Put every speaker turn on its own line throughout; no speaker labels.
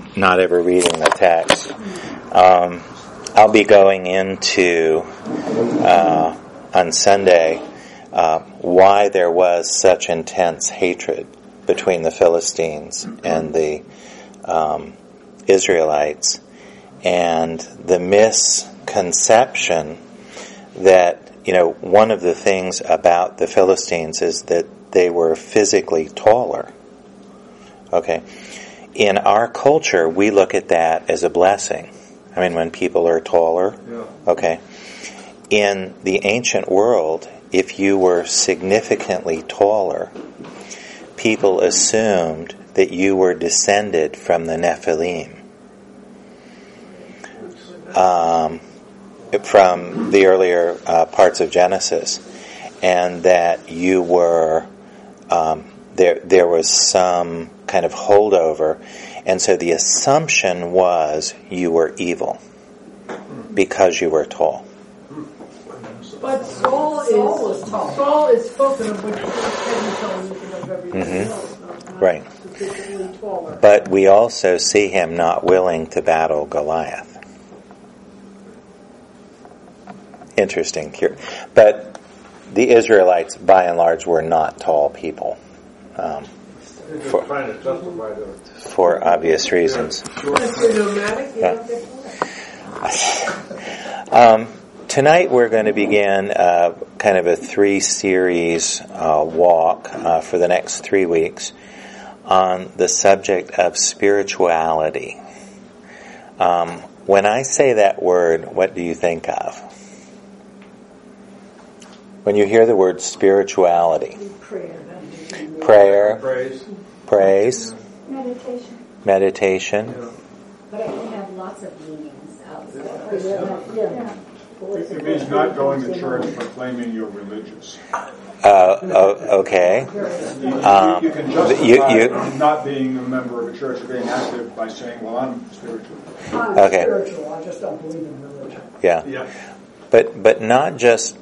not ever reading the text. I'll be going into on Sunday why there was such intense hatred between the Philistines and the Israelites, and the misconception that, one of the things about the Philistines is that they were physically taller. Okay. In our culture, we look at that as a blessing. I mean, when people are taller. Yeah. Okay. In the ancient world, if you were significantly taller, people assumed that you were descended from the Nephilim. From the earlier parts of Genesis, and that you were there was some kind of holdover, and so the assumption was you were evil because you were tall.
But Saul is spoken of which of everything else.
Right. But we also see him not willing to battle Goliath. Interesting. But the Israelites, by and large, were not tall people. For obvious reasons. Tonight we're going to begin kind of a 3-series walk for the next 3 weeks on the subject of spirituality. When I say that word, what do you think of? When you hear the word spirituality? Prayer. Praise. Meditation.
Yeah. But it can have lots of meanings outside.
It means not going to church but claiming you're religious.
Okay.
You can justify not being a member of a church or being active by saying, well, I'm spiritual.
I'm spiritual, I just don't believe in religion.
Yeah. But not just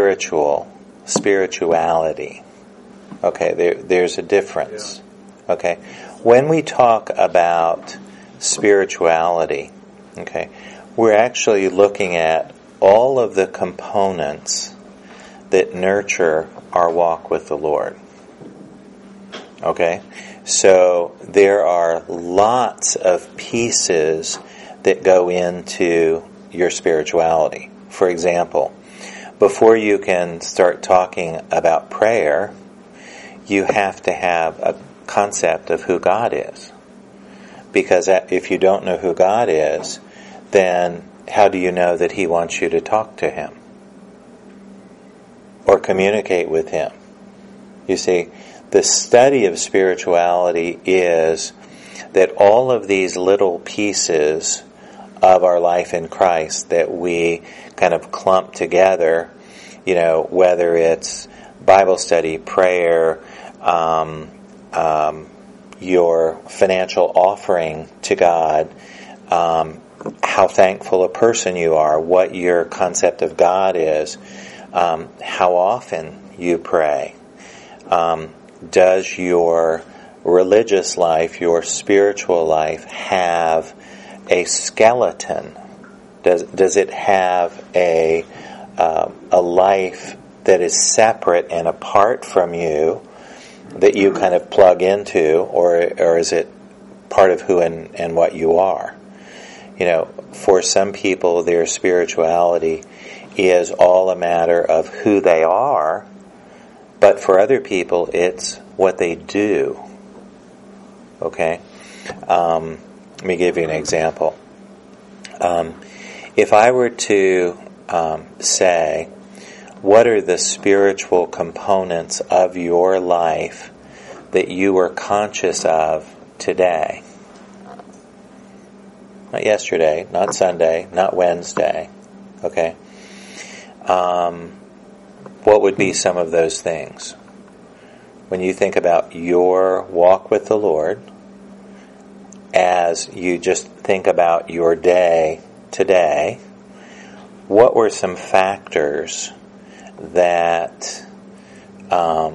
spirituality. Okay, there's a difference. Yeah. Okay. When we talk about spirituality, okay, we're actually looking at all of the components that nurture our walk with the Lord. Okay? So there are lots of pieces that go into your spirituality. For example, before you can start talking about prayer, you have to have a concept of who God is. Because if you don't know who God is, then how do you know that He wants you to talk to Him? Or communicate with Him? You see, the study of spirituality is that all of these little pieces of our life in Christ that we kind of clump together, whether it's Bible study, prayer, your financial offering to God, how thankful a person you are, what your concept of God is, how often you pray. Does your religious life, your spiritual life, have a skeleton? Does it have a life that is separate and apart from you that you kind of plug into, or is it part of who and what you are? For some people, their spirituality is all a matter of who they are, but for other people, it's what they do. Okay? Let me give you an example. If I were to say, what are the spiritual components of your life that you are conscious of today? Not yesterday, not Sunday, not Wednesday. Okay? What would be some of those things? When you think about your walk with the Lord, as you just think about your day today, what were some factors that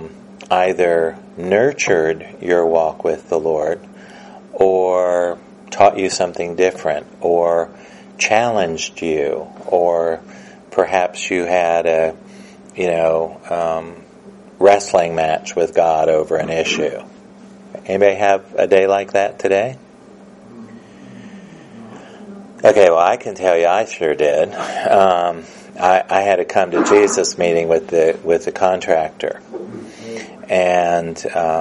either nurtured your walk with the Lord or taught you something different, or challenged you, or perhaps you had a wrestling match with God over an issue. Anybody have a day like that today? Okay, well, I can tell you I sure did. I had a come to Jesus meeting with the contractor, and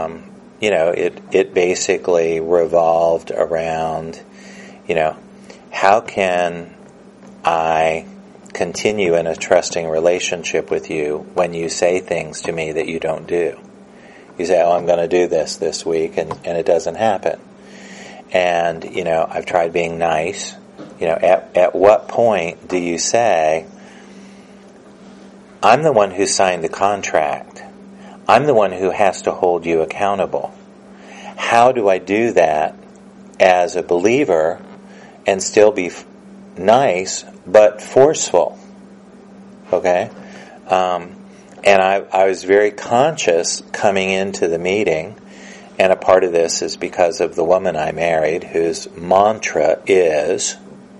it basically revolved around, how can I continue in a trusting relationship with you when you say things to me that you don't do? You say, I'm going to do this week, and it doesn't happen. And, I've tried being nice. At what point do you say, I'm the one who signed the contract. I'm the one who has to hold you accountable. How do I do that as a believer and still be nice but forceful? Okay? And I was very conscious coming into the meeting, and a part of this is because of the woman I married, whose mantra is,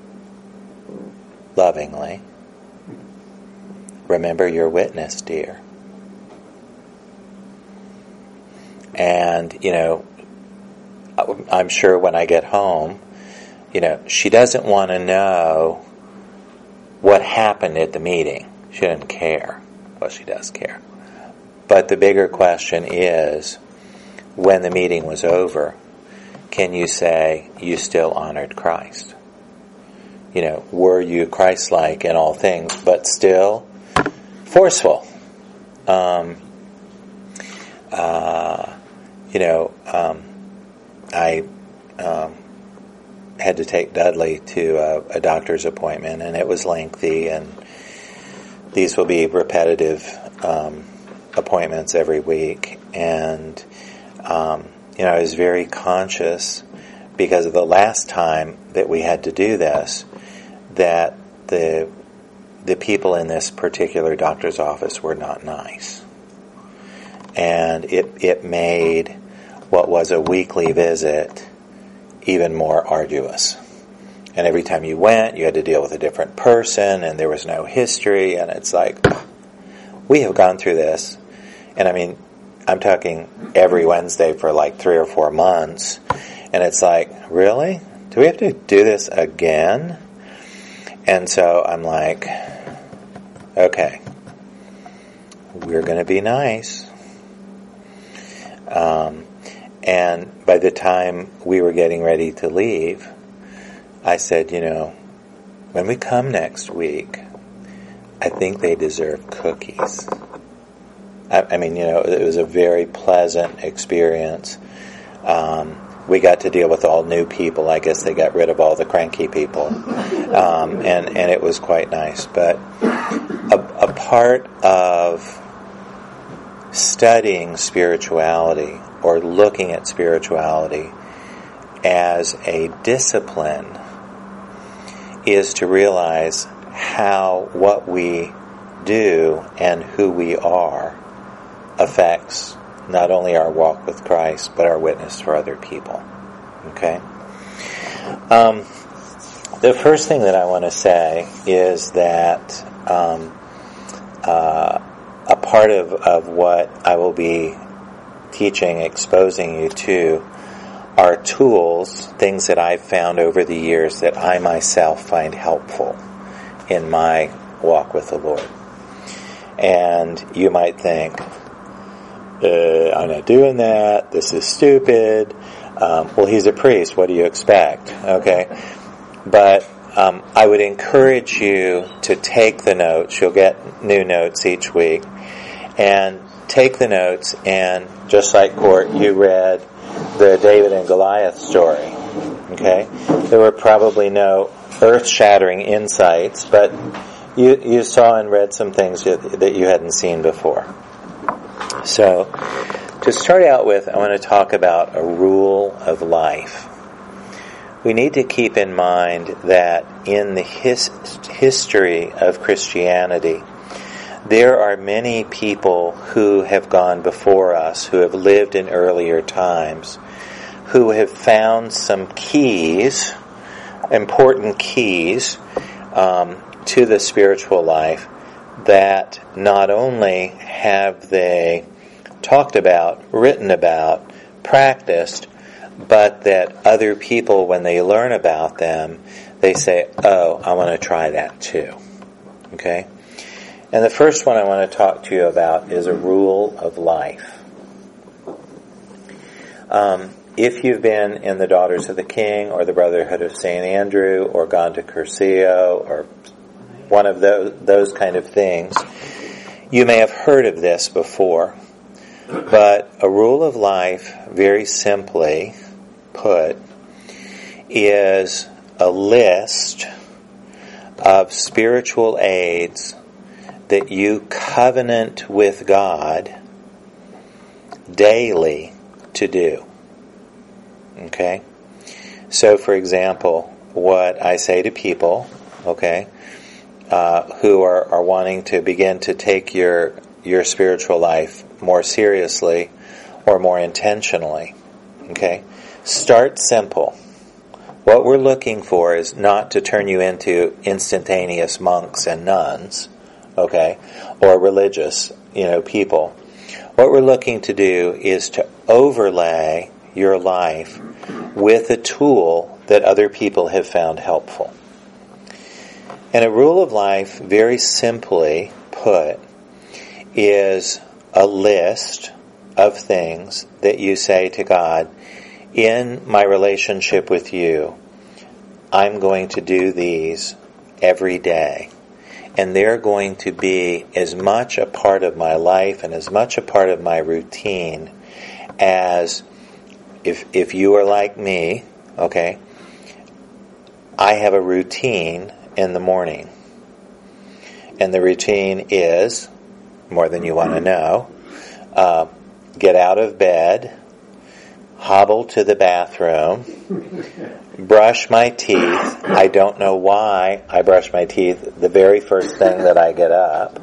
lovingly, remember your witness, dear. And, I'm sure when I get home, she doesn't want to know what happened at the meeting. She doesn't care. Well, she does care. But the bigger question is, when the meeting was over, can you say you still honored Christ? Were you Christ-like in all things, but still forceful? I had to take Dudley to a doctor's appointment, and it was lengthy, and these will be repetitive appointments every week. And I was very conscious, because of the last time that we had to do this, that the people in this particular doctor's office were not nice. And it made what was a weekly visit even more arduous. And every time you went, you had to deal with a different person, and there was no history, and it's like, we have gone through this. And I'm talking every Wednesday for like 3 or 4 months, and it's like, really? Do we have to do this again? And so I'm like, okay, we're going to be nice. And by the time we were getting ready to leave, I said, when we come next week, I think they deserve cookies. It was a very pleasant experience. We got to deal with all new people. I guess they got rid of all the cranky people. And it was quite nice. But a part of studying spirituality, or looking at spirituality as a discipline, is to realize how what we do and who we are affects not only our walk with Christ, but our witness for other people. Okay? The first thing that I want to say is that a part of what I will be teaching, exposing you to, are tools, things that I've found over the years that I myself find helpful in my walk with the Lord. And you might think, I'm not doing that, this is stupid. Well, he's a priest, what do you expect? Okay? But I would encourage you to take the notes. You'll get new notes each week. And take the notes, and just like Court, you read the David and Goliath story. Okay? There were probably no earth-shattering insights, but you saw and read some things that you hadn't seen before. So, to start out with, I want to talk about a rule of life. We need to keep in mind that in the history of Christianity, there are many people who have gone before us, who have lived in earlier times, who have found some keys, important keys, to the spiritual life that not only have they talked about, written about, practiced, but that other people, when they learn about them, they say, oh, I want to try that too. Okay? And the first one I want to talk to you about is a rule of life. If you've been in the Daughters of the King or the Brotherhood of St. Andrew or gone to Cursillo or one of those kind of things, you may have heard of this before. But a rule of life, very simply put, is a list of spiritual aids that you covenant with God daily to do. Okay? So, for example, what I say to people, okay, who are wanting to begin to take your spiritual life more seriously or more intentionally, okay, start simple. What we're looking for is not to turn you into instantaneous monks and nuns, okay, or religious, people. What we're looking to do is to overlay your life with a tool that other people have found helpful. And a rule of life, very simply put, is a list of things that you say to God, in my relationship with you, I'm going to do these every day. And they're going to be as much a part of my life and as much a part of my routine as if you are like me, okay, I have a routine in the morning. And the routine is, more than you want to know, get out of bed, hobble to the bathroom, brush my teeth. I don't know why I brush my teeth the very first thing that I get up.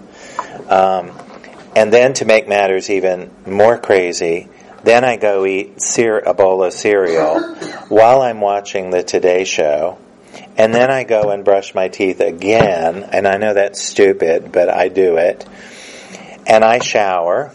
And then to make matters even more crazy, then I go eat a bowl of cereal while I'm watching the Today Show. And then I go and brush my teeth again. And I know that's stupid, but I do it. And I shower.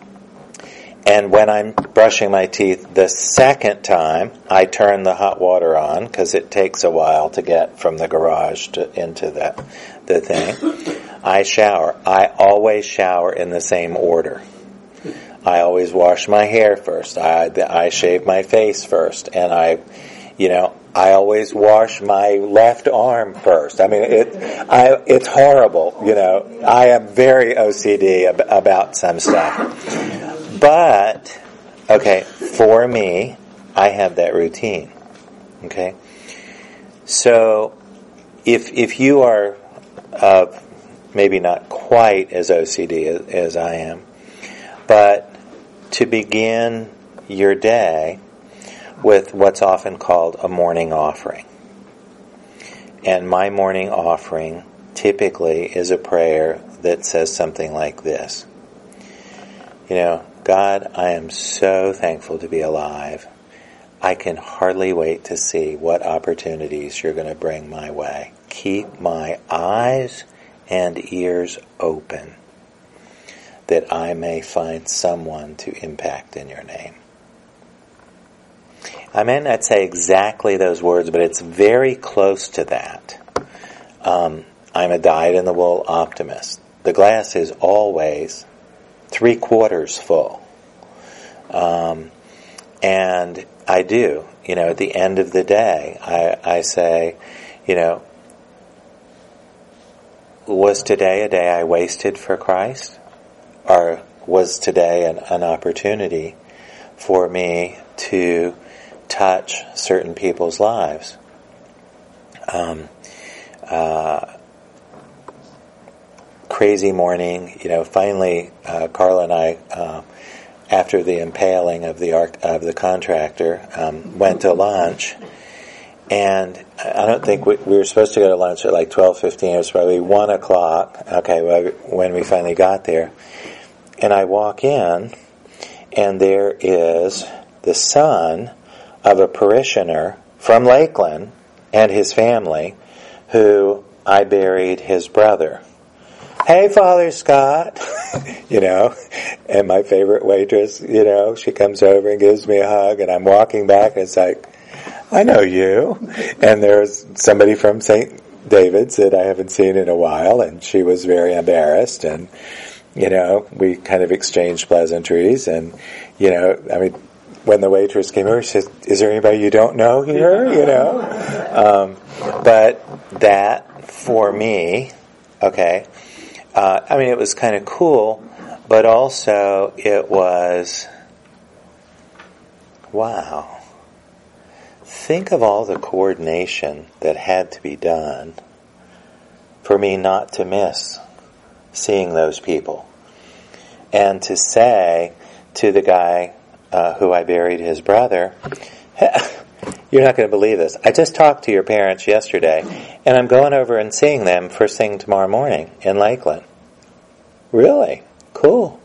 And when I'm brushing my teeth the second time, I turn the hot water on because it takes a while to get from the garage into the thing. I shower. I always shower in the same order. I always wash my hair first. I shave my face first. And I always wash my left arm first. I mean, it's horrible. I am very OCD about some stuff. But, okay, for me, I have that routine. Okay? So, if you are maybe not quite as OCD as I am, but to begin your day with what's often called a morning offering. And my morning offering typically is a prayer that says something like this. God, I am so thankful to be alive. I can hardly wait to see what opportunities you're going to bring my way. Keep my eyes and ears open that I may find someone to impact in your name. I may not say exactly those words, but it's very close to that. I'm a dyed-in-the-wool optimist. The glass is always 3/4 full. And I do, at the end of the day, I say, was today a day I wasted for Christ? Or was today an opportunity for me to touch certain people's lives? Crazy morning, finally, Carla and I, after the impaling of the contractor, went to lunch, and I don't think we were supposed to go to lunch at like 12:15. It was probably 1 o'clock. Okay, when we finally got there, and I walk in, and there is the son of a parishioner from Lakeland and his family who I buried his brother. Hey, Father Scott, and my favorite waitress, she comes over and gives me a hug, and I'm walking back, and it's like, I know you. And there's somebody from St. David's that I haven't seen in a while, and she was very embarrassed, and, we kind of exchanged pleasantries, and, when the waitress came over, she says, is there anybody you don't know here, but that, for me, okay, it was kind of cool, but also it was, wow. Think of all the coordination that had to be done for me not to miss seeing those people. And to say to the guy who I buried his brother, you're not going to believe this. I just talked to your parents yesterday, and I'm going over and seeing them first thing tomorrow morning in Lakeland. Really? Cool.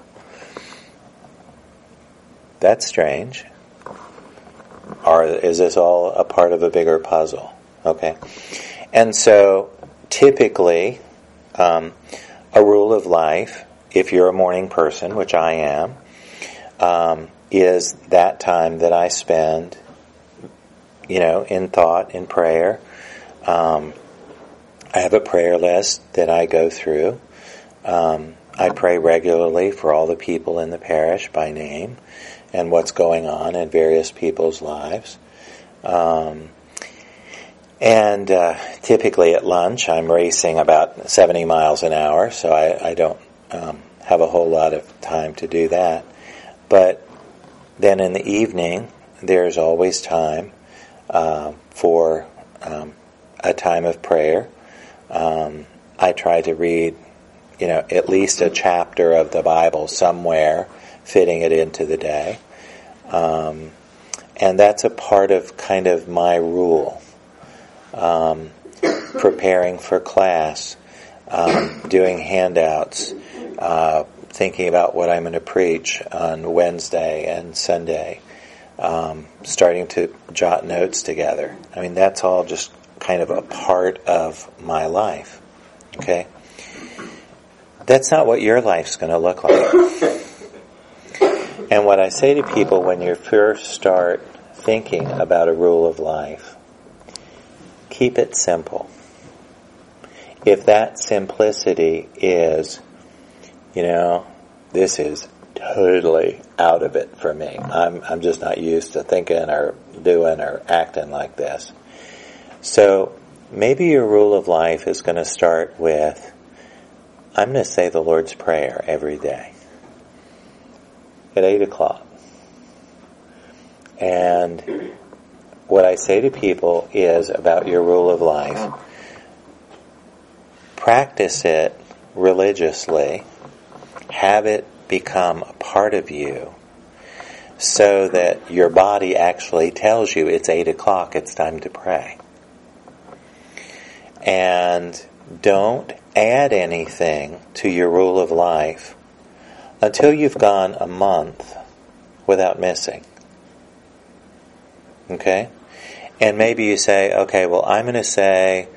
That's strange. Or is this all a part of a bigger puzzle? Okay. And so, typically, a rule of life, if you're a morning person, which I am, is that time that I spend in thought, in prayer. I have a prayer list that I go through. I pray regularly for all the people in the parish by name and what's going on in various people's lives. Typically at lunch I'm racing about 70 miles an hour, so I don't have a whole lot of time to do that. But then in the evening there's always time for a time of prayer. I try to read, at least a chapter of the Bible somewhere, fitting it into the day. And that's a part of kind of my rule. Preparing for class, doing handouts, thinking about what I'm going to preach on Wednesday and Sunday, starting to jot notes together. That's all just kind of a part of my life. Okay? That's not what your life's going to look like. And what I say to people when you first start thinking about a rule of life, keep it simple. If that simplicity is, this is totally out of it for me. I'm just not used to thinking or doing or acting like this. So maybe your rule of life is going to start with, I'm going to say the Lord's Prayer every day at 8 o'clock. And what I say to people is about your rule of life, practice it religiously, have it become a part of you so that your body actually tells you it's 8 o'clock, it's time to pray. And don't add anything to your rule of life until you've gone a month without missing. Okay? And maybe you say, okay, well, I'm going to say,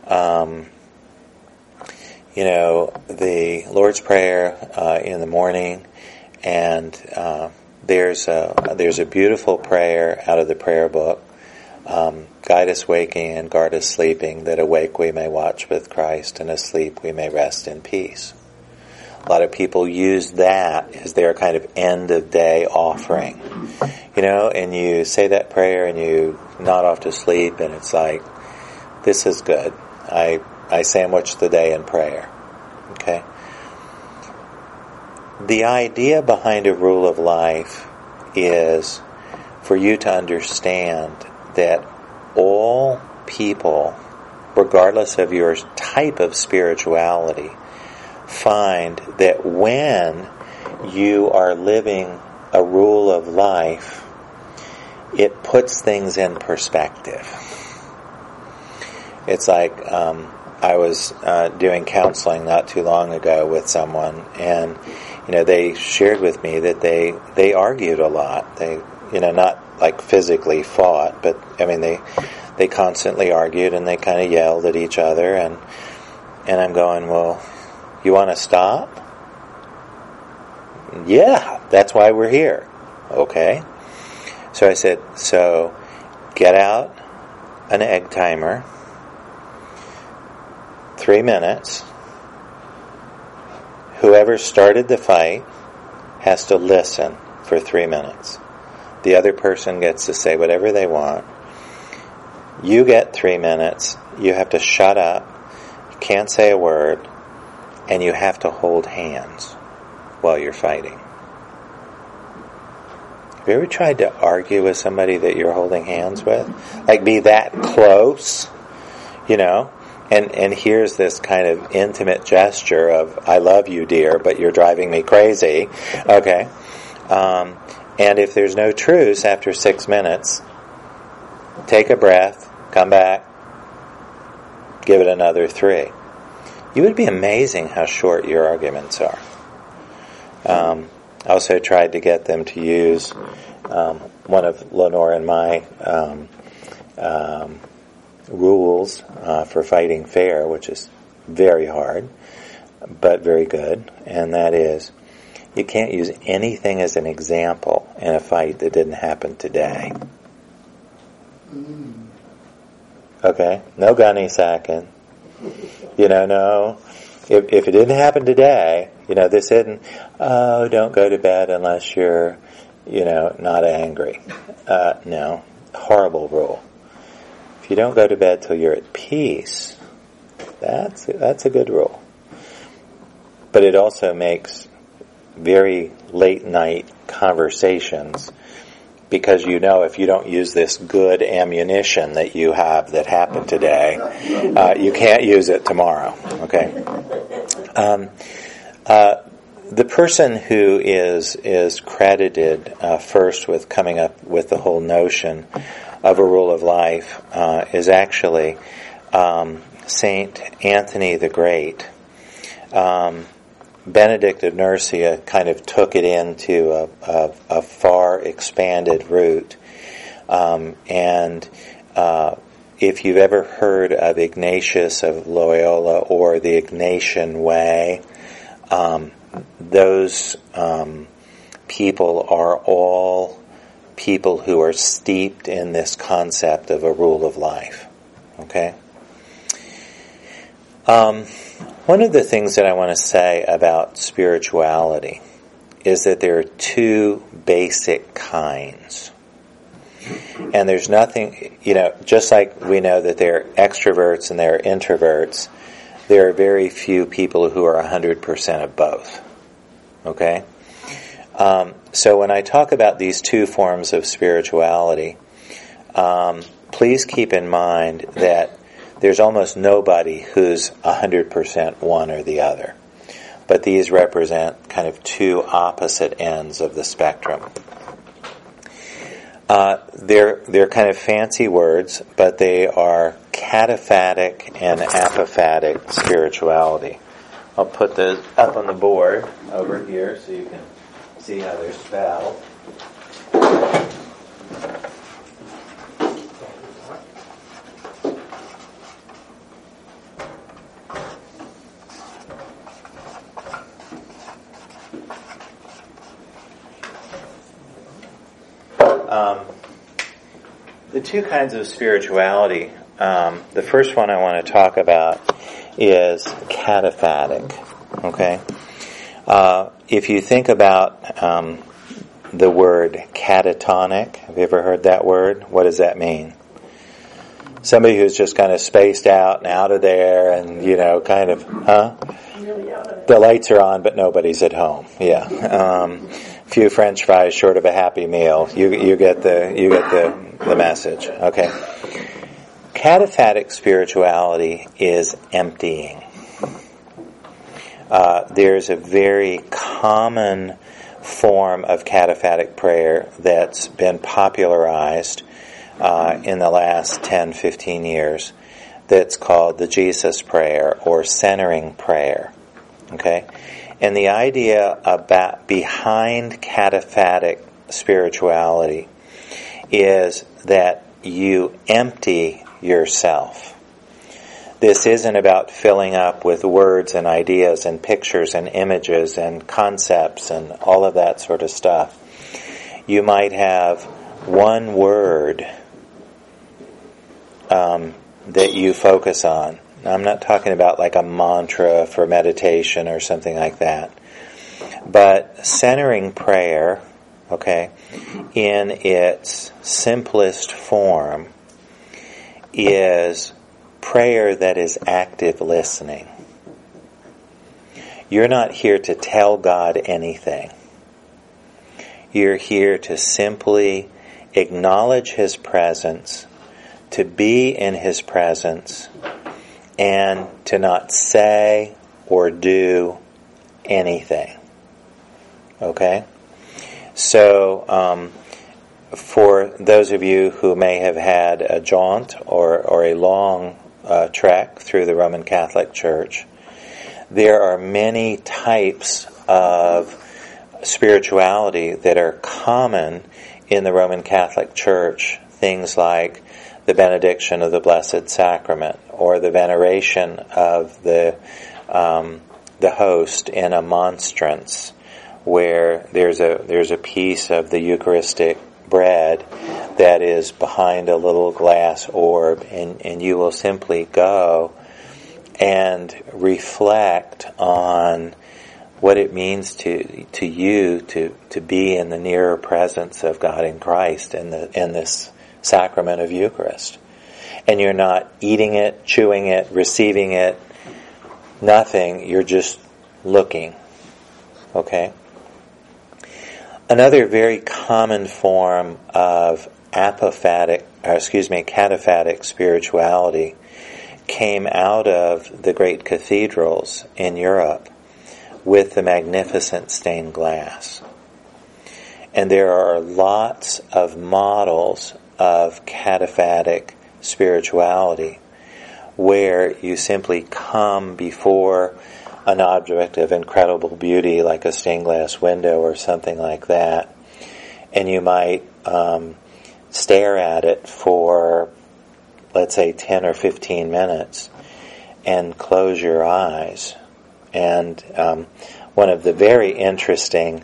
the Lord's Prayer in the morning, and there's a beautiful prayer out of the prayer book, guide us waking and guard us sleeping, that awake we may watch with Christ, and asleep we may rest in peace. A lot of people use that as their kind of end-of-day offering. And you say that prayer and you nod off to sleep, and it's like, this is good. I sandwich the day in prayer. Okay? The idea behind a rule of life is for you to understand that all people, regardless of your type of spirituality, find that when you are living a rule of life, it puts things in perspective. It's like I was doing counseling not too long ago with someone, and they shared with me that they argued a lot. They not like physically fought, but I mean they constantly argued and they kind of yelled at each other, and I'm going, well, you want to stop? Yeah, that's why we're here. Okay. So I said, so get out an egg timer, 3 minutes. Whoever started the fight has to listen for 3 minutes. The other person gets to say whatever they want. You get 3 minutes. You have to shut up. You can't say a word. And you have to hold hands while you're fighting. Have you ever tried to argue with somebody that you're holding hands with? Like, be that close, And here's this kind of intimate gesture of, I love you, dear, but you're driving me crazy. Okay. And if there's no truce after 6 minutes, take a breath, come back, give it another 3. You would be amazing how short your arguments are. I also tried to get them to use one of Lenore and my rules for fighting fair, which is very hard, but very good, and that is, you can't use anything as an example in a fight that didn't happen today. Okay? No gunny sacking. No. If it didn't happen today, this isn't, don't go to bed unless you're, not angry. No. Horrible rule. If you don't go to bed till you're at peace, that's a good rule. But it also makes very late night conversations, because if you don't use this good ammunition that you have that happened today, you can't use it tomorrow. Okay. The person who is credited first with coming up with the whole notion of a rule of life is actually Saint Anthony the Great. Benedict of Nursia kind of took it into a far expanded route. And if you've ever heard of Ignatius of Loyola or the Ignatian Way, those people are all people who are steeped in this concept of a rule of life. Okay? One of the things that I want to say about spirituality is that there are 2 basic kinds. And there's nothing, just like we know that there are extroverts and there are introverts, there are very few people who are 100% of both. Okay? So when I talk about these 2 forms of spirituality, please keep in mind that there's almost nobody who's 100% one or the other. But these represent kind of 2 opposite ends of the spectrum. They're kind of fancy words, but they are cataphatic and apophatic spirituality. I'll put those up on the board over here so you can see how they're spelled. The 2 kinds of spirituality, the first one I want to talk about is cataphatic. Okay? If you think about the word catatonic, have you ever heard that word? What does that mean? Somebody who's just kind of spaced out and out of there and, kind of, The lights are on, but nobody's at home. Yeah. Few French fries short of a Happy Meal. You get the message. Okay. Cataphatic spirituality is emptying. There's a very common form of cataphatic prayer that's been popularized in the last 10-15 years that's called the Jesus prayer or centering prayer. Okay? And the idea behind cataphatic spirituality is that you empty yourself. This isn't about filling up with words and ideas and pictures and images and concepts and all of that sort of stuff. You might have one word that you focus on. Now, I'm not talking about like a mantra for meditation or something like that. But centering prayer, okay, in its simplest form is prayer that is active listening. You're not here to tell God anything. You're here to simply acknowledge His presence, to be in His presence, and to not say or do anything. Okay? So, for those of you who may have had a jaunt or a long trek through the Roman Catholic Church, there are many types of spirituality that are common in the Roman Catholic Church. Things like the benediction of the Blessed Sacrament, or the veneration of the host in a monstrance, where there's a piece of the Eucharistic bread that is behind a little glass orb, and you will simply go and reflect on what it means to you to be in the nearer presence of God in Christ in this sacrament of Eucharist. And you're not eating it, chewing it, receiving it, nothing. You're just looking. Okay? Another very common form of cataphatic spirituality came out of the great cathedrals in Europe with the magnificent stained glass. And there are lots of models of cataphatic spirituality where you simply come before an object of incredible beauty like a stained glass window or something like that, and you might stare at it for, let's say, 10 or 15 minutes and close your eyes. And one of the very interesting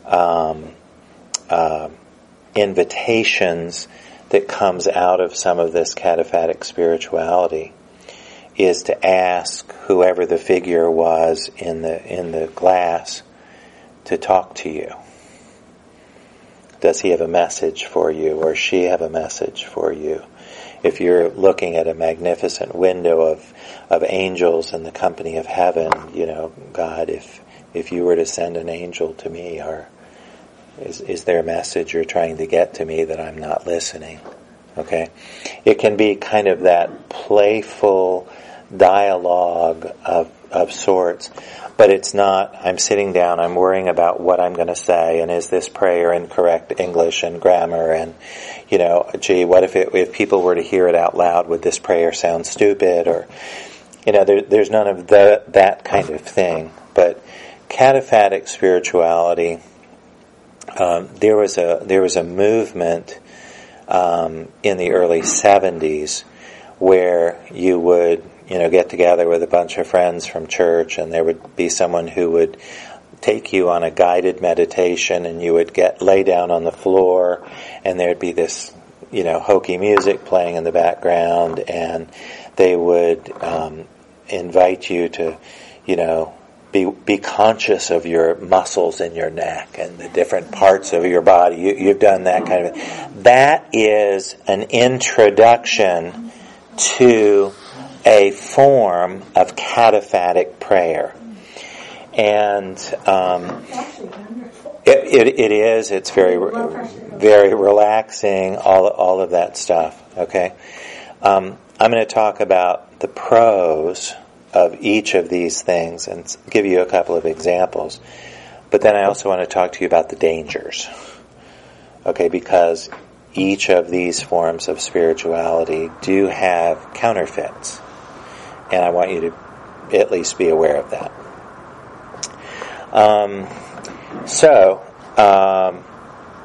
invitations that comes out of some of this cataphatic spirituality is to ask whoever the figure was in the glass to talk to you. Does he have a message for you, or she have a message for you? If you're looking at a magnificent window of angels in the company of heaven, God, if you were to send an angel to me, or is there a message you're trying to get to me that I'm not listening? Okay? It can be kind of that playful dialogue of sorts, but it's not, I'm sitting down, I'm worrying about what I'm going to say, and is this prayer in correct English and grammar, and, gee, what if people were to hear it out loud, would this prayer sound stupid, or, there's none of that kind of thing. But cataphatic spirituality, there was a movement in the early 70s where you would get together with a bunch of friends from church, and there would be someone who would take you on a guided meditation, and you would lay down on the floor, and there'd be this hokey music playing in the background, and they would invite you to be conscious of your muscles in your neck and the different parts of your body. You've done that kind of thing. That is an introduction to a form of cataphatic prayer. And it is. It's very relaxing, all of that stuff. Okay? I'm going to talk about the pros of each of these things and give you a couple of examples. But then I also want to talk to you about the dangers. Okay, because each of these forms of spirituality do have counterfeits. And I want you to at least be aware of that.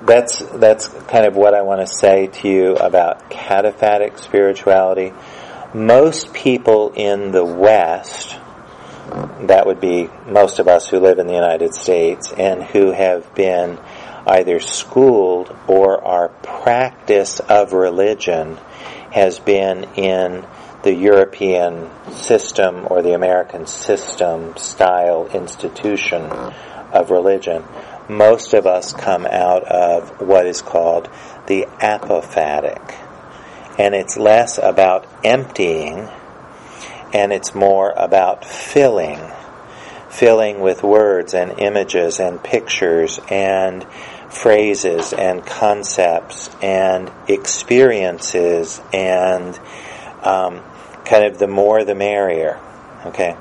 that's kind of what I want to say to you about cataphatic spirituality. Most people in the West, that would be most of us who live in the United States and who have been either schooled or our practice of religion has been in the European system or the American system style institution of religion. Most of us come out of what is called the apophatic. And it's less about emptying and it's more about filling with words and images and pictures and phrases and concepts and experiences and kind of the more the merrier. Okay,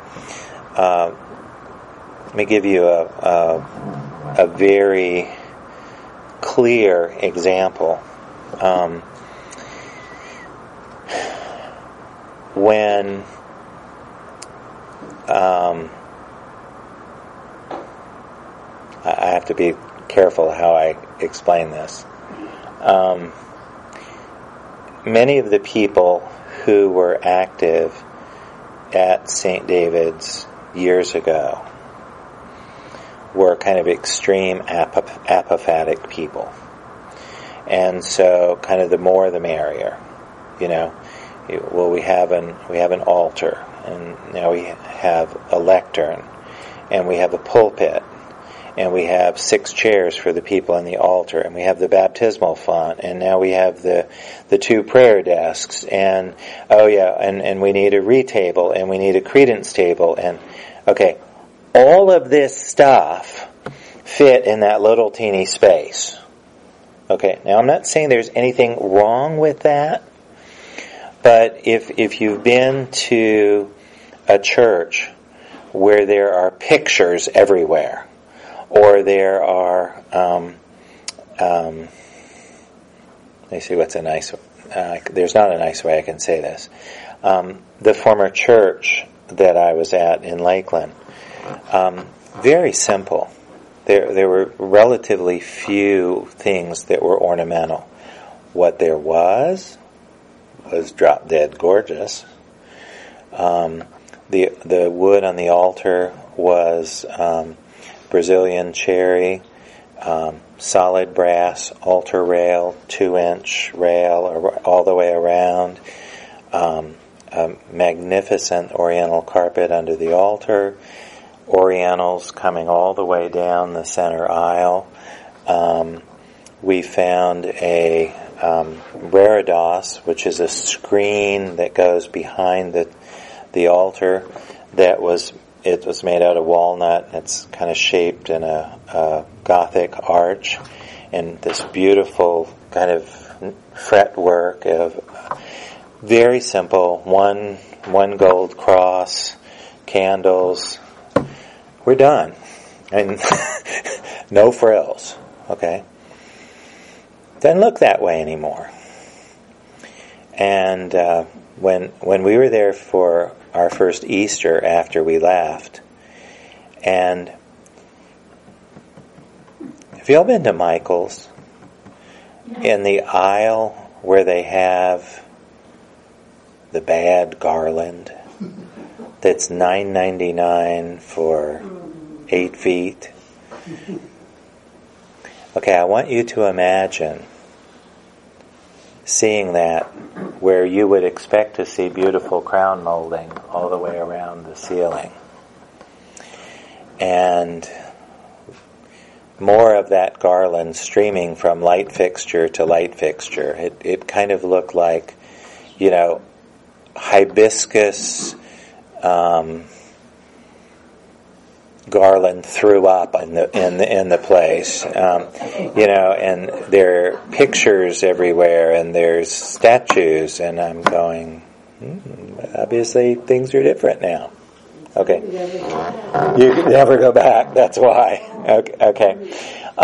let me give you a very clear example. When I have to be careful how I explain this. Many of the people who were active at St. David's years ago were kind of extreme apophatic people. And so kind of the more the merrier, you know. Well, we have an altar, and now we have a lectern, and we have a pulpit, and we have 6 chairs for the people in the altar, and we have the baptismal font, and now we have the 2 prayer desks, and and we need a retable, and we need a credence table, and okay, all of this stuff fit in that little teeny space. Okay, now I'm not saying there's anything wrong with that. But if you've been to a church where there are pictures everywhere, or there are, let me see what's a nice, there's not a nice way I can say this. The former church that I was at in Lakeland, very simple. There were relatively few things that were ornamental. What there was drop dead gorgeous. The wood on the altar was Brazilian cherry, solid brass altar rail, 2-inch rail all the way around, a magnificent oriental carpet under the altar, orientals coming all the way down the center aisle. We found a reredos, which is a screen that goes behind the altar. It was made out of walnut. It's kind of shaped in a Gothic arch, and this beautiful kind of fretwork of very simple one gold cross, candles. We're done, and no frills. Okay. Doesn't look that way anymore. And when we were there for our first Easter after we left, and have you all been to Michael's? In the aisle where they have the bad garland that's $9.99 for 8 feet. Okay, I want you to imagine seeing that where you would expect to see beautiful crown molding all the way around the ceiling. And more of that garland streaming from light fixture to light fixture. It kind of looked like, hibiscus garland threw up in the place, and there are pictures everywhere, and there's statues, and I'm going, obviously things are different now. Okay, you can never go back. That's why. Okay.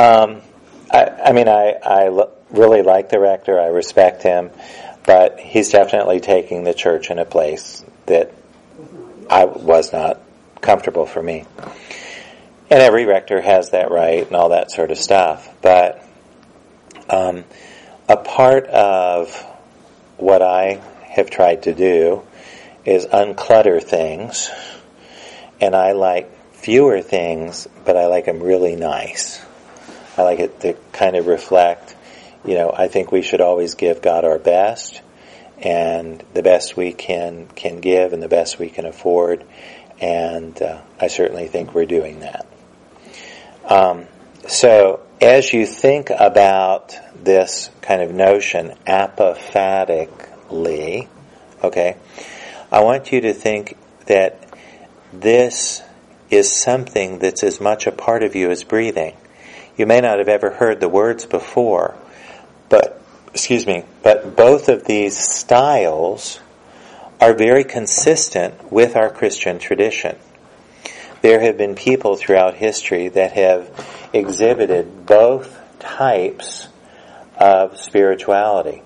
I really like the rector. I respect him, but he's definitely taking the church in a place that I was not comfortable for me. And every rector has that right and all that sort of stuff. But A part of what I have tried to do is unclutter things, and I like fewer things, but I like them really nice. I like it to kind of reflect, I think we should always give God our best, and the best we can give and the best we can afford, and I certainly think we're doing that. So as you think about this kind of notion apophatically, okay, I want you to think that this is something that's as much a part of you as breathing. You may not have ever heard the words before, but both of these styles are very consistent with our Christian tradition. There have been people throughout history that have exhibited both types of spirituality.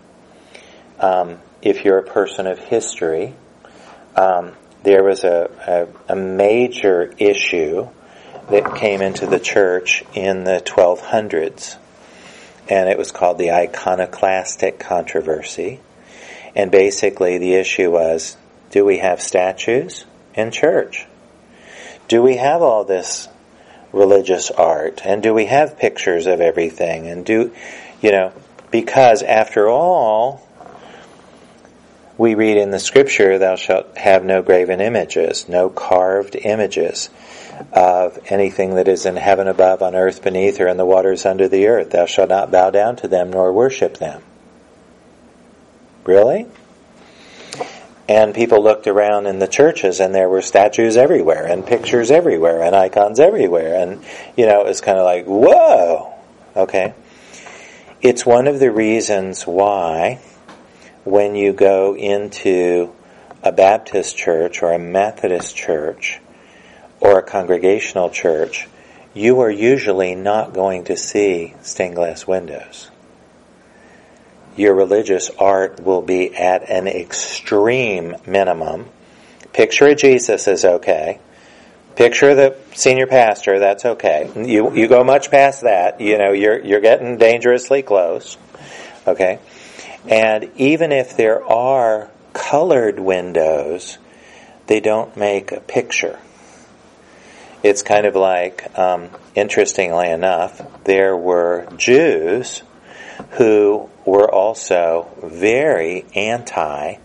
If you're a person of history, there was a major issue that came into the church in the 1200s, and it was called the Iconoclastic Controversy. And basically the issue was, do we have statues in church? Do we have all this religious art? And do we have pictures of everything? And because after all, we read in the scripture, thou shalt have no graven images, no carved images of anything that is in heaven above, on earth beneath, or in the waters under the earth. Thou shalt not bow down to them nor worship them. Really? And people looked around in the churches and there were statues everywhere and pictures everywhere and icons everywhere. And, it's kind of like, whoa! Okay? It's one of the reasons why when you go into a Baptist church or a Methodist church or a Congregational church, you are usually not going to see stained glass windows. Your religious art will be at an extreme minimum. Picture of Jesus is okay. Picture of the senior pastor, that's okay. You go much past that, you're getting dangerously close. Okay? And even if there are colored windows, they don't make a picture. It's kind of like, interestingly enough, there were Jews who were also very anti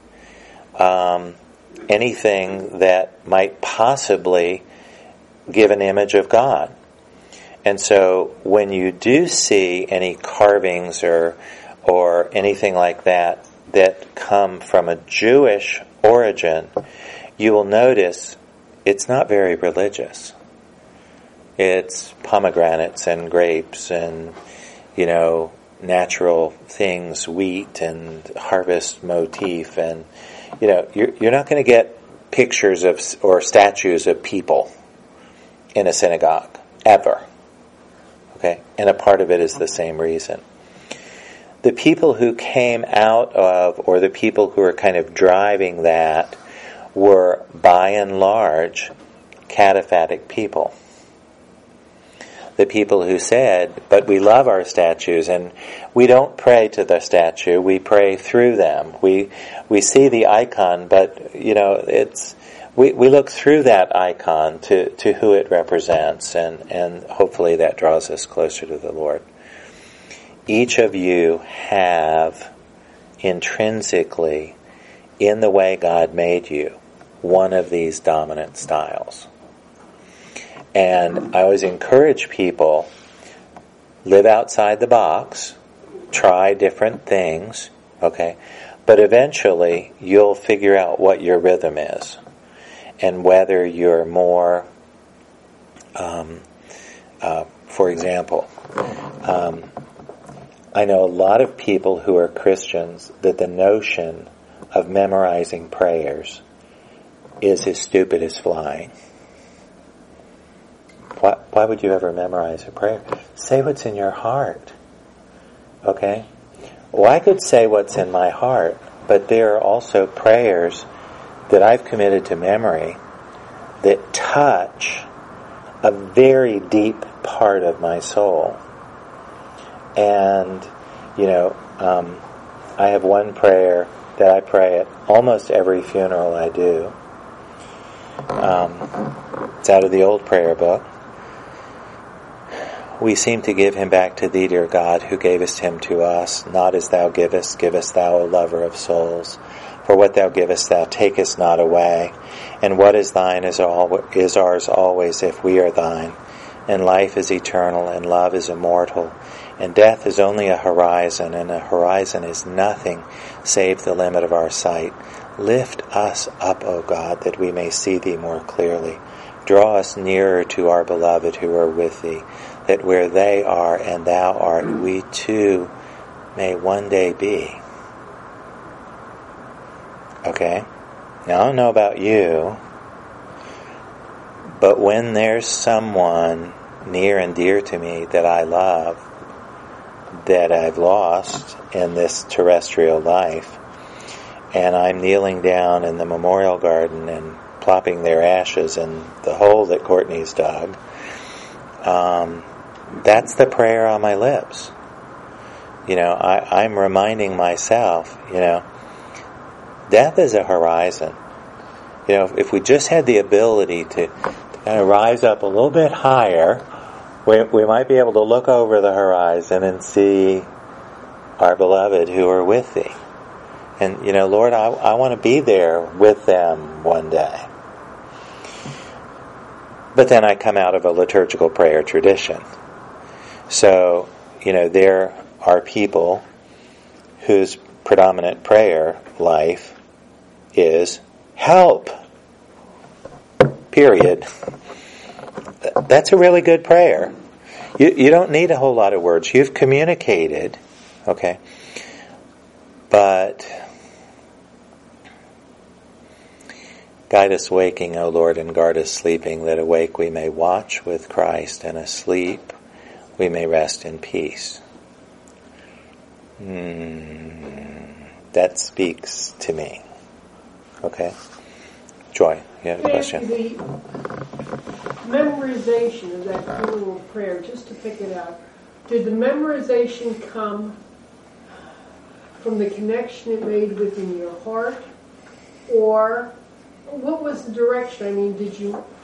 anything that might possibly give an image of God. And so when you do see any carvings or anything like that come from a Jewish origin, you will notice it's not very religious. It's pomegranates and grapes and, natural things, wheat and harvest motif, and you're not going to get pictures of or statues of people in a synagogue ever. Okay, and a part of it is the same reason. The people who came out of, or the people who were kind of driving that, were by and large cataphatic people. The people who said, but we love our statues and we don't pray to the statue, we pray through them. We see the icon, but we look through that icon to who it represents, and hopefully that draws us closer to the Lord. Each of you have intrinsically, in the way God made you, one of these dominant styles. And I always encourage people, live outside the box, try different things, okay? But eventually you'll figure out what your rhythm is and whether you're more, for example, I know a lot of people who are Christians that the notion of memorizing prayers is as stupid as flying. Why would you ever memorize a prayer? Say what's in your heart. Okay? Well, I could say what's in my heart, but there are also prayers that I've committed to memory that touch a very deep part of my soul. And, I have one prayer that I pray at almost every funeral I do. It's out of the old prayer book. We seem to give him back to thee, dear God, who gavest him to us. Not as thou givest, givest thou, O lover of souls. For what thou givest, thou takest not away. And what is thine is ours always, if we are thine. And life is eternal, and love is immortal. And death is only a horizon, and a horizon is nothing save the limit of our sight. Lift us up, O God, that we may see thee more clearly. Draw us nearer to our beloved who are with thee, that where they are and thou art, we too may one day be. Okay? Now, I don't know about you, but when there's someone near and dear to me that I love, that I've lost in this terrestrial life, and I'm kneeling down in the memorial garden and plopping their ashes in the hole that Courtney's dug, that's the prayer on my lips. I'm reminding myself, death is a horizon. If we just had the ability to kind of rise up a little bit higher, we might be able to look over the horizon and see our beloved who are with thee. And, Lord, I want to be there with them one day. But then I come out of a liturgical prayer tradition. So, there are people whose predominant prayer life is help. Period. That's a really good prayer. You don't need a whole lot of words. You've communicated, okay? But guide us waking, O Lord, and guard us sleeping, that awake we may watch with Christ, and asleep we may rest in peace. That speaks to me. Okay? Joy, you had a question?
The memorization of that funeral prayer, just to pick it out, did the memorization come from the connection it made within your heart? Or what was the direction? I mean, did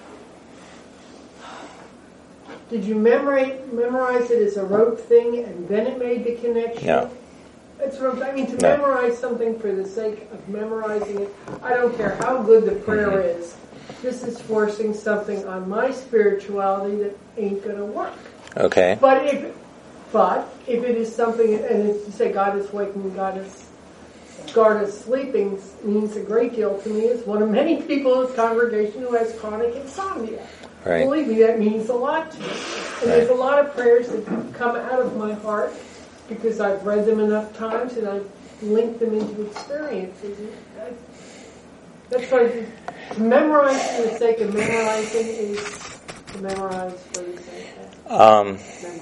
you memorize it as a rote thing and then it made the connection?
No.
That's what I mean, to memorize something for the sake of memorizing it, I don't care how good the prayer is. This is forcing something on my spirituality that ain't going to work.
Okay.
But if it is something, and if you say God is waking, God is sleeping, means a great deal to me. As one of many people in this congregation who has chronic insomnia.
Right.
Believe me, that means a lot to me. And there's a lot of prayers that come out of my heart because I've read them enough times and I've linked them into experiences. That's why to memorize for the sake of memorizing is to memorize for the sake of memorizing.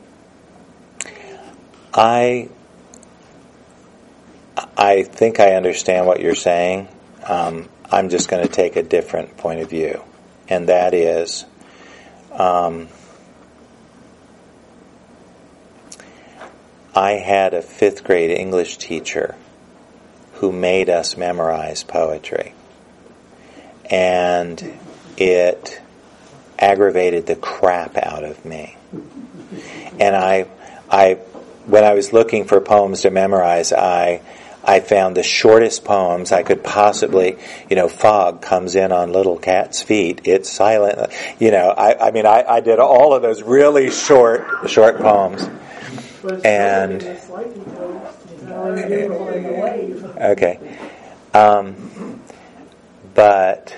I think I understand what you're saying. I'm just going to take a different point of view. And that is, I had a 5th grade English teacher who made us memorize poetry. And it aggravated the crap out of me. And when I was looking for poems to memorize, I found the shortest poems I could possibly, fog comes in on little cat's feet. It's silent. I did all of those really short poems. And okay. But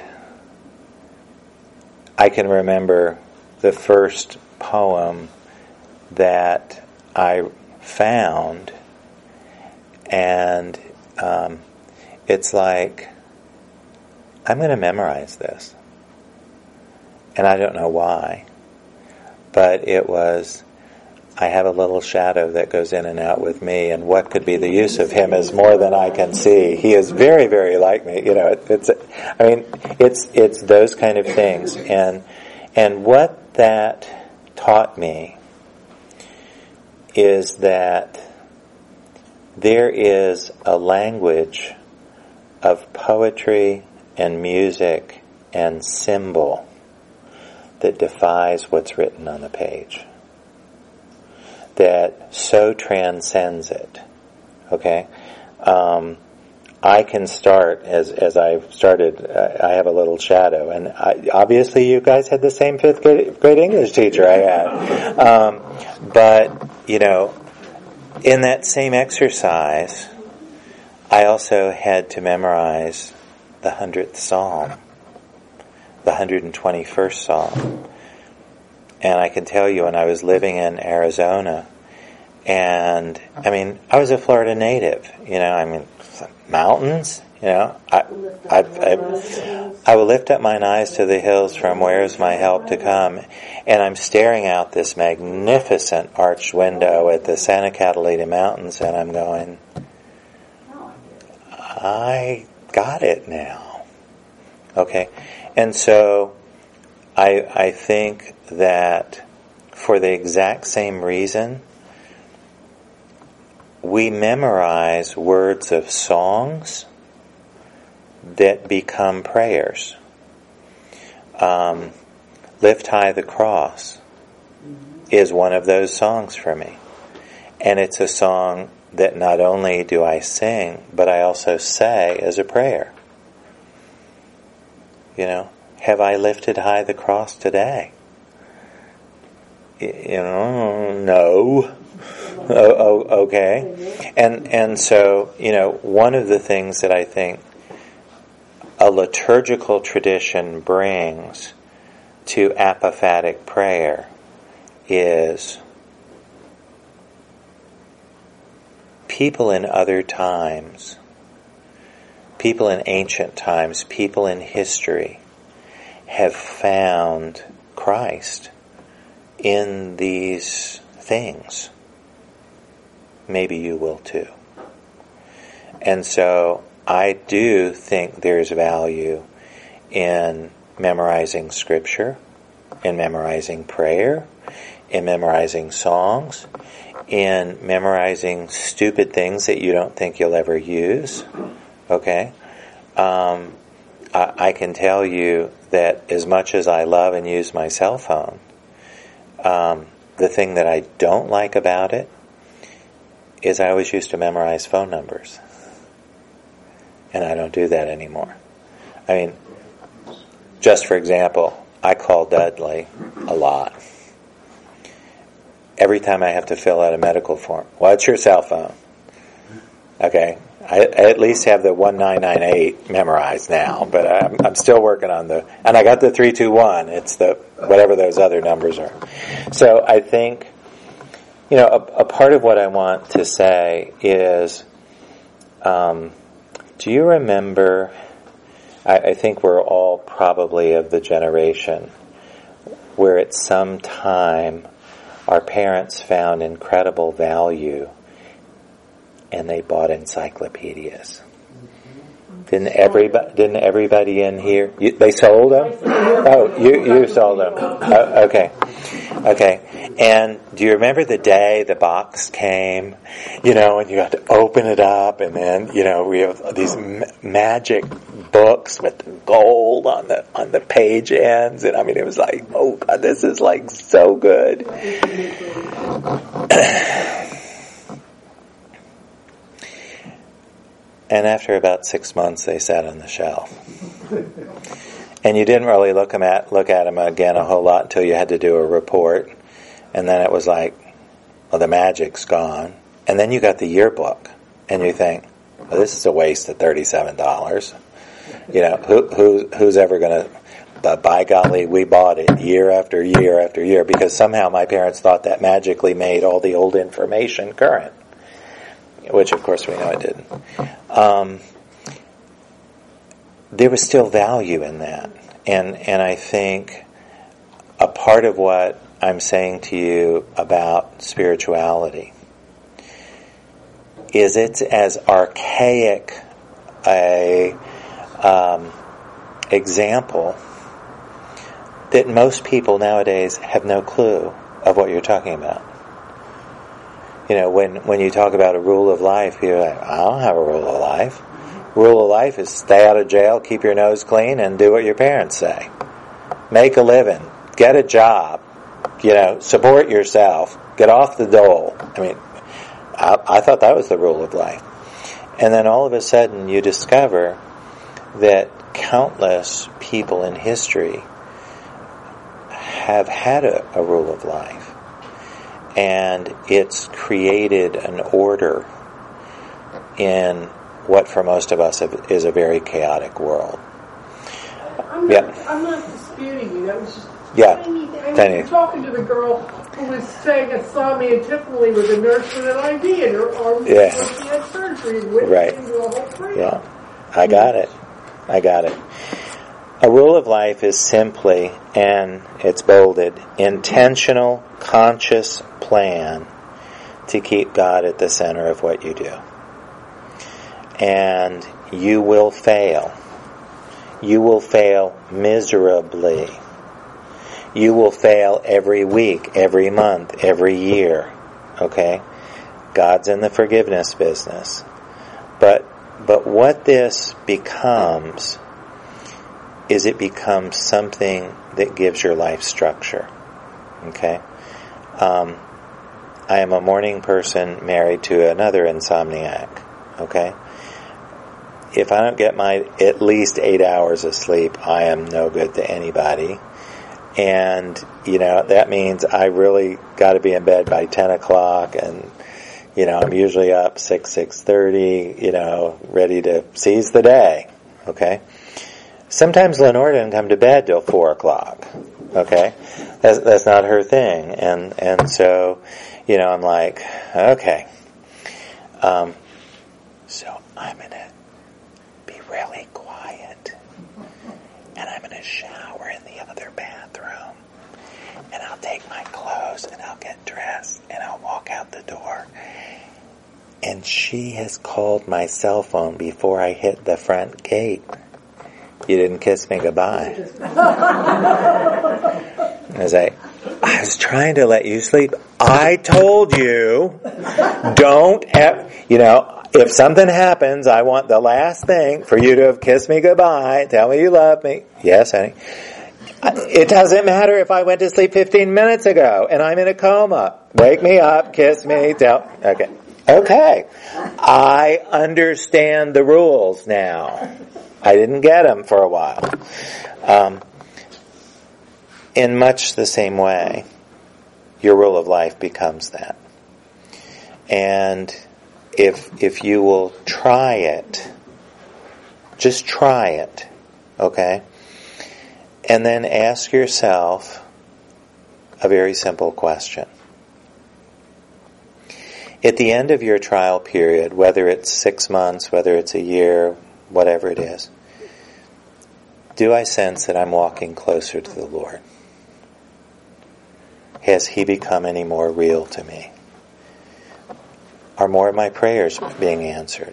I can remember the first poem that I found, and it's like, I'm going to memorize this. And I don't know why, but it was, I have a little shadow that goes in and out with me, and what could be the use of him is more than I can see. He is very, very like me. It's those kind of things. And what that taught me is that there is a language of poetry and music and symbol that defies what's written on the page, that so transcends it. Okay? I can start, as I've started, I have a little shadow, and obviously you guys had the same fifth grade English teacher I had. But, in that same exercise, I also had to memorize the 100th Psalm, the 121st Psalm. And I can tell you, when I was living in Arizona, and, I was a Florida native, mountains, I will lift up mine eyes to the hills, from where is my help to come? And I'm staring out this magnificent arched window at the Santa Catalina Mountains, and I'm going, I got it now. Okay? And so I think that for the exact same reason, we memorize words of songs that become prayers. Lift High the Cross is one of those songs for me. And it's a song that not only do I sing, but I also say as a prayer. Have I lifted high the cross today? No. Okay. And so, one of the things that I think a liturgical tradition brings to apophatic prayer is people in other times, people in ancient times, people in history have found Christ in these things. Maybe you will too. And so I do think there's value in memorizing scripture, in memorizing prayer, in memorizing songs, in memorizing stupid things that you don't think you'll ever use. Okay? I can tell you that as much as I love and use my cell phone, the thing that I don't like about it is I always used to memorize phone numbers. And I don't do that anymore. Just for example, I call Dudley a lot. Every time I have to fill out a medical form, what's your cell phone? Okay, I at least have the 1998 memorized now, but I'm still working on and I got the 321. It's the whatever those other numbers are. So I think, a part of what I want to say is, do you remember? I think we're all probably of the generation where at some time our parents found incredible value and they bought encyclopedias. Didn't everybody in here? They sold them? Oh, you sold them. Okay. And do you remember the day the box came? And you had to open it up, and then we have these magic books with gold on the page ends, and it was like, oh God, this is like so good. And after about 6 months, they sat on the shelf. And you didn't really look at them again a whole lot until you had to do a report. And then it was like, well, the magic's gone. And then you got the yearbook. And you think, well, this is a waste of $37. Who's ever going to... But by golly, we bought it year after year after year because somehow my parents thought that magically made all the old information current. Which, of course, we know it didn't. There was still value in that. And I think a part of what I'm saying to you about spirituality is it's as archaic a example that most people nowadays have no clue of what you're talking about. when you talk about a rule of life, you're like, I don't have a rule of life. Rule of life is stay out of jail, keep your nose clean, and do what your parents say. Make a living, get a job, support yourself, get off the dole. I mean, I thought that was the rule of life. And then all of a sudden you discover that countless people in history have had a rule of life. And it's created an order in what for most of us is a very chaotic world.
I'm not disputing you. That was just
Penny.
I'm talking to the girl who was saying I saw me in Tiffany with a nurse with an IV in her arm before she had surgery and went into a whole prayer.
Yeah, I got it. A rule of life is simply, and it's bolded, intentional, conscious plan to keep God at the center of what you do. And you will fail. You will fail miserably. You will fail every week, every month, every year. Okay? God's in the forgiveness business. But what this becomes is it becomes something that gives your life structure. Okay? I am a morning person married to another insomniac. Okay? If I don't get my at least 8 hours of sleep, I am no good to anybody. And, that means I really got to be in bed by 10 o'clock and, I'm usually up 6:30, ready to seize the day. Okay? Sometimes Lenore didn't come to bed till 4 o'clock. Okay? That's not her thing. And so, I'm like, okay. So I'm going to be really quiet. And I'm going to shower in the other bathroom. And I'll take my clothes and I'll get dressed and I'll walk out the door. And she has called my cell phone before I hit the front gate. You didn't kiss me goodbye. I was trying to let you sleep. I told you, don't, if something happens, I want the last thing for you to have kissed me goodbye. Tell me you love me. Yes, honey. It doesn't matter if I went to sleep 15 minutes ago and I'm in a coma. Wake me up, kiss me, Okay. I understand the rules now. I didn't get them for a while. In much the same way, your rule of life becomes that. And if you will try it, just try it, okay? And then ask yourself a very simple question. At the end of your trial period, whether it's 6 months, whether it's a year, whatever it is, do I sense that I'm walking closer to the Lord? Has He become any more real to me? Are more of my prayers being answered?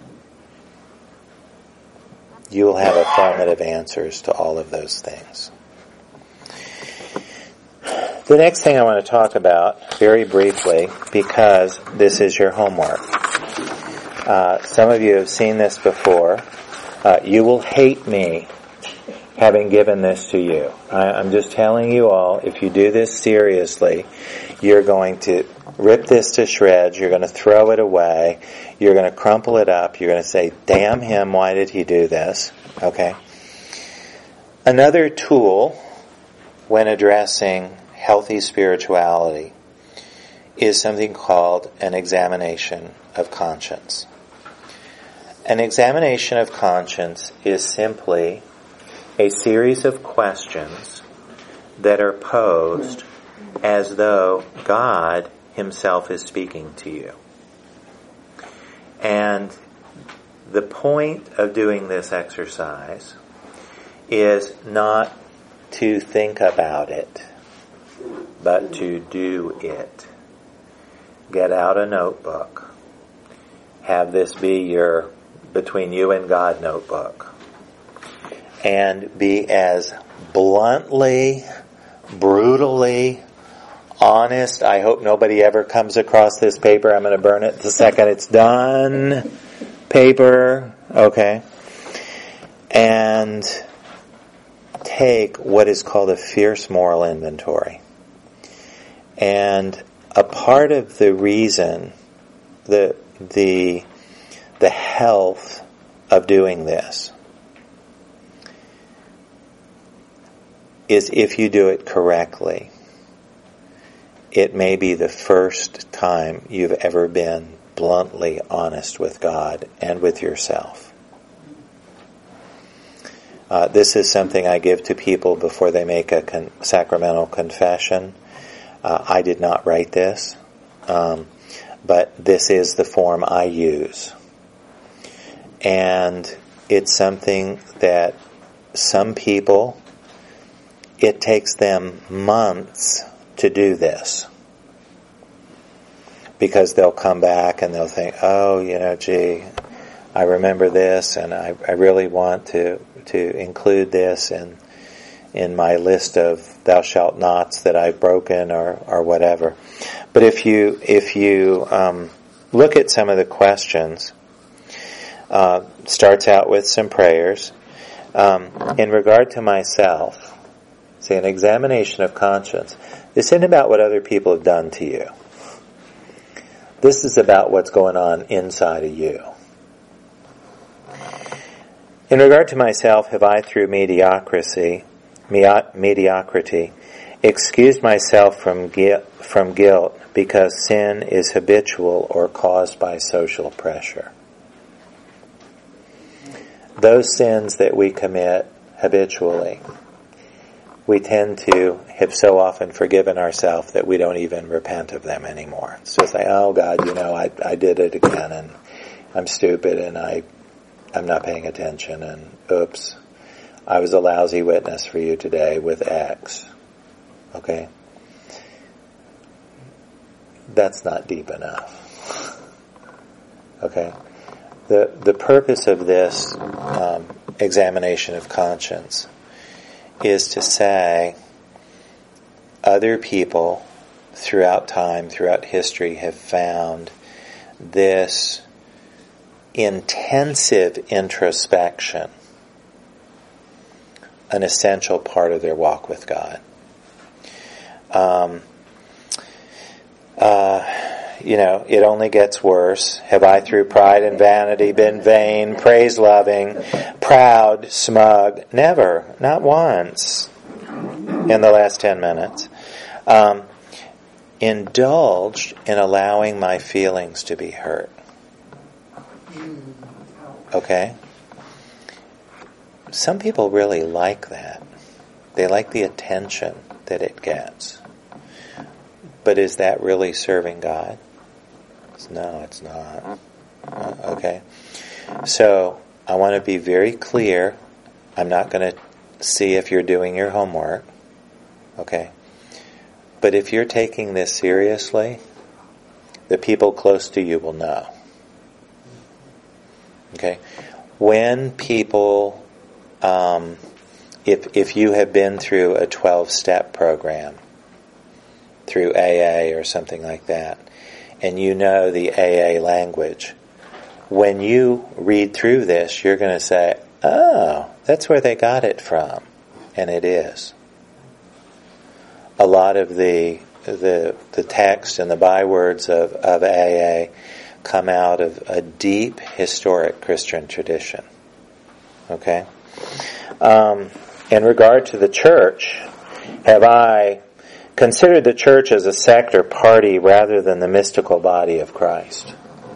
You will have affirmative answers to all of those things. The next thing I want to talk about, very briefly, because this is your homework. Some of you have seen this before. You will hate me having given this to you. I'm just telling you all, if you do this seriously, you're going to rip this to shreds, you're going to throw it away, you're going to crumple it up, you're going to say, damn him, why did he do this? Okay? Another tool when addressing healthy spirituality is something called an examination of conscience. An examination of conscience is simply a series of questions that are posed as though God Himself is speaking to you. And the point of doing this exercise is not to think about it, but to do it. Get out a notebook. Have this be your between you and God notebook. And be as bluntly, brutally honest. I hope nobody ever comes across this paper. I'm going to burn it the second it's done. Paper, okay. And take what is called a fierce moral inventory. And a part of the reason, the health of doing this is if you do it correctly, it may be the first time you've ever been bluntly honest with God and with yourself. This is something I give to people before they make a sacramental confession. I did not write this, but this is the form I use. And it's something that some people, it takes them months to do this. Because they'll come back and they'll think, oh, gee, I remember this and I really want to include this in my list of thou shalt nots that I've broken or whatever. But if you look at some of the questions, starts out with some prayers. In regard to myself, see, an examination of conscience. This isn't about what other people have done to you. This is about what's going on inside of you. In regard to myself, have I, through mediocrity, excused myself from guilt because sin is habitual or caused by social pressure? Those sins that we commit habitually, we tend to have so often forgiven ourselves that we don't even repent of them anymore. It's just like, oh God, I did it again and I'm stupid and I'm not paying attention and oops, I was a lousy witness for you today with X. Okay? That's not deep enough. Okay? The purpose of this examination of conscience is to say other people throughout time, throughout history, have found this intensive introspection an essential part of their walk with God. It only gets worse. Have I, through pride and vanity, been vain, praise-loving, proud, smug? Never. Not once in the last 10 minutes. Indulged in allowing my feelings to be hurt. Okay? Some people really like that. They like the attention that it gets. But is that really serving God? No, it's not. Okay? So, I want to be very clear. I'm not going to see if you're doing your homework. Okay? But if you're taking this seriously, the people close to you will know. Okay? When people, if you have been through a 12-step program, through AA or something like that, and you know the AA language, when you read through this, you're going to say, oh, that's where they got it from. And it is. A lot of the text and the bywords of AA come out of a deep historic Christian tradition. Okay? In regard to the church, have I considered the church as a sect or party rather than the mystical body of Christ?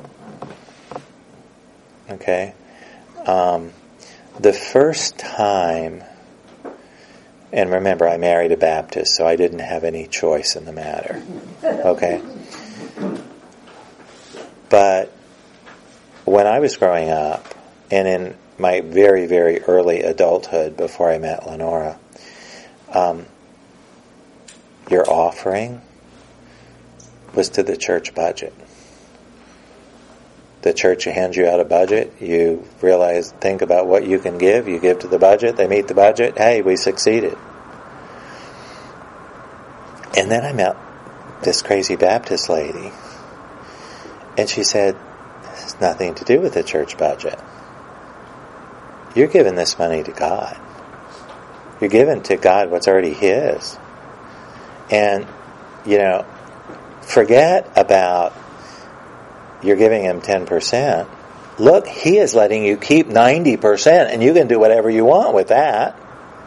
Okay? The first time, and remember I married a Baptist, so I didn't have any choice in the matter. Okay? But when I was growing up, and in my very, very early adulthood before I met Lenora, your offering was to the church budget. The church hands you out a budget, you think about what you can give, you give to the budget, they meet the budget, hey, we succeeded. And then I met this crazy Baptist lady. And she said, this has nothing to do with the church budget. You're giving this money to God. You're giving to God what's already His. And, forget about you're giving Him 10%. Look, He is letting you keep 90%, and you can do whatever you want with that.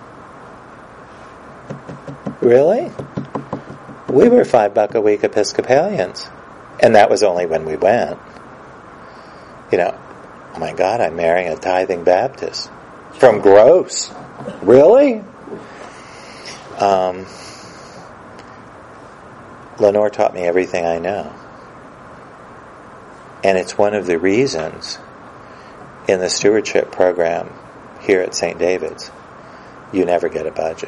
Really? We were $5 a week Episcopalians. And that was only when we went. Oh my God, I'm marrying a tithing Baptist. From Gross. Really? Lenore taught me everything I know. And it's one of the reasons in the stewardship program here at St. David's, you never get a budget.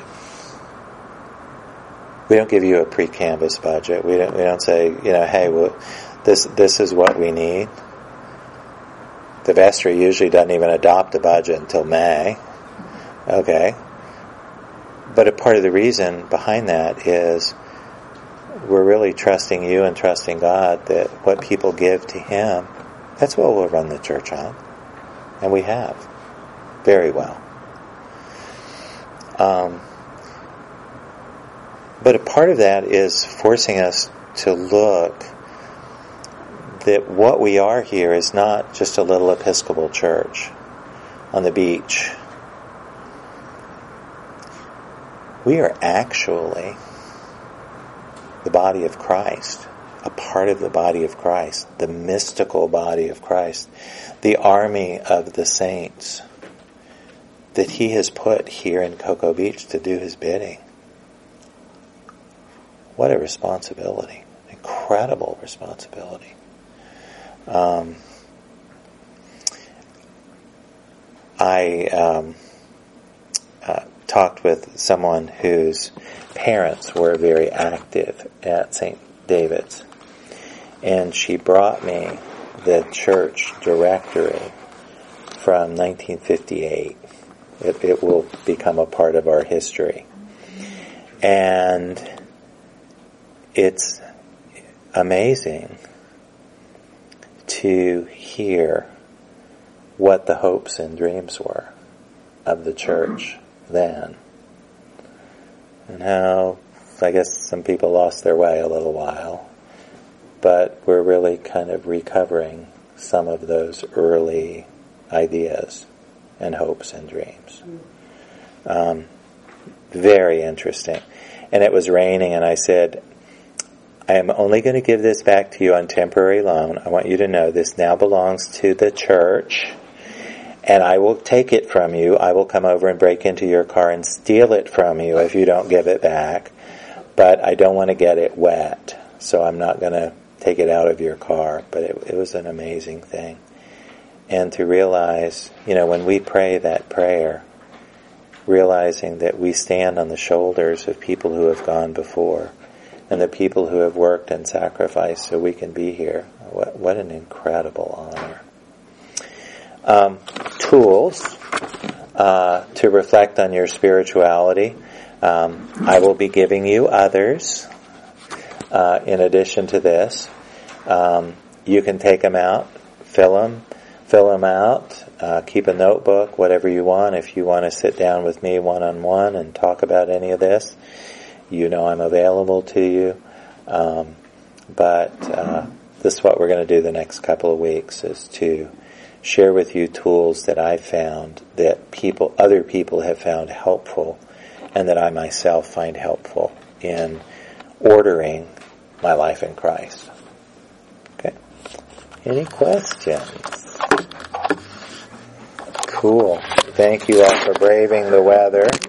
We don't give you a pre-canvas budget. We don't say, hey, well, this is what we need. The vestry usually doesn't even adopt a budget until May. Okay. But a part of the reason behind that is we're really trusting you and trusting God that what people give to Him, that's what we'll run the church on. And we have. Very well. But a part of that is forcing us to look that what we are here is not just a little Episcopal church on the beach. We are actually the body of Christ, a part of the body of Christ, the mystical body of Christ, the army of the saints that He has put here in Cocoa Beach to do His bidding. What a responsibility. Incredible responsibility. I talked with someone whose parents were very active at St. David's, and she brought me the church directory from 1958. It will become a part of our history. And it's amazing to hear what the hopes and dreams were of the church then. And how, I guess some people lost their way a little while, but we're really kind of recovering some of those early ideas and hopes and dreams. Very interesting. And it was raining, and I said, I am only going to give this back to you on temporary loan. I want you to know this now belongs to the church, and I will take it from you. I will come over and break into your car and steal it from you if you don't give it back. But I don't want to get it wet, so I'm not going to take it out of your car. But it was an amazing thing. And to realize, when we pray that prayer, realizing that we stand on the shoulders of people who have gone before, and the people who have worked and sacrificed so we can be here. What an incredible honor. Tools to reflect on your spirituality. I will be giving you others in addition to this. You can take them out, fill them out, keep a notebook, whatever you want. If you want to sit down with me one-on-one and talk about any of this, I'm available to you. But this is what we're going to do the next couple of weeks, is to share with you tools that I've found that other people have found helpful, and that I myself find helpful in ordering my life in Christ. Okay. Any questions? Cool. Thank you all for braving the weather.